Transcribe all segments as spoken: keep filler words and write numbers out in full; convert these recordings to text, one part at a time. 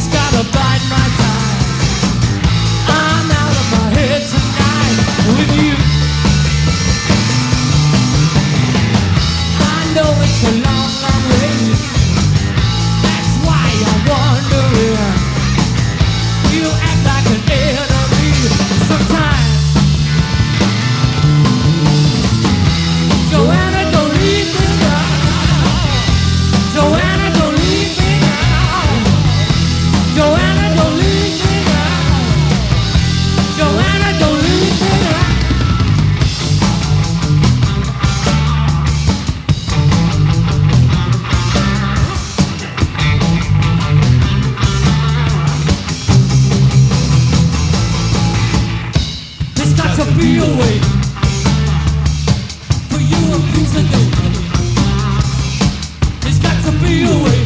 gotta bide my time. I'm out of my head tonight with you. I know it's a long, long way. That's why I'm wondering. You act like an enemy sometimes. Joanna, don't leave me now. Joanna, don't leave me now. Joanna, don't leave me now. Joanna, don't leave me now. There's got to be a way for you and me today. There's got to be a way.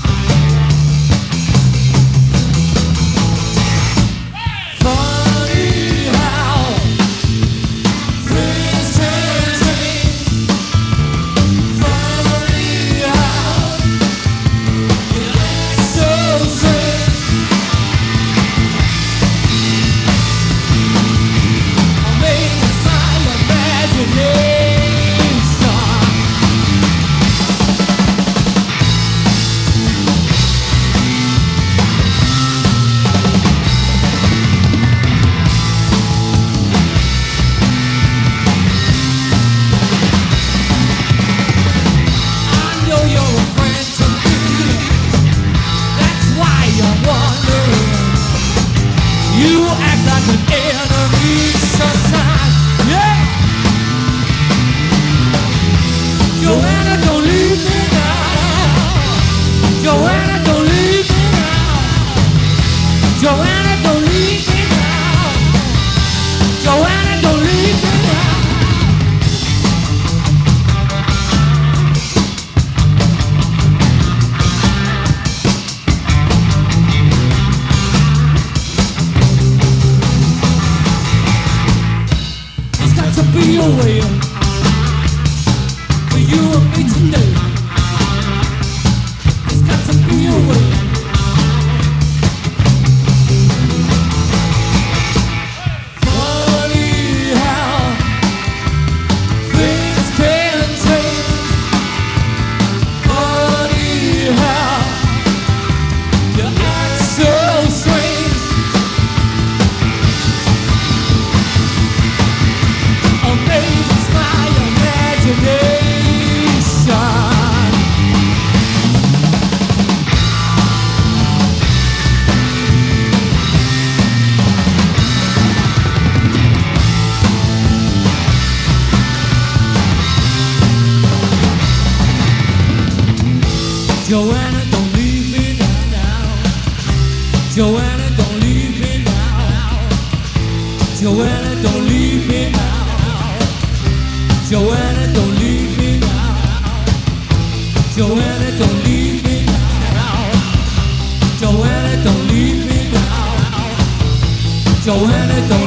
Funny how things can change. Funny how you act so strange. Maybe it's my imagination. I know you're a friend to me. That's why I'm wondering. You act like an enemy sometimes. Yeah. Joanna, don't leave me now. Joanna, don't leave me now. Joanna, don't leave me now. Joanna, don't leave me now. There's got to be a way for you and me today. There's got to be a way. Funny how things can change. Funny how you act so strange. Or maybe it's my imagination. Joanna, don't leave me now. Joanna, don't leave me now. Joanna, don't leave me now. Joanna, don't leave me now. Joanna, don't leave me now. Joanna, don't leave me now. Joanna, don't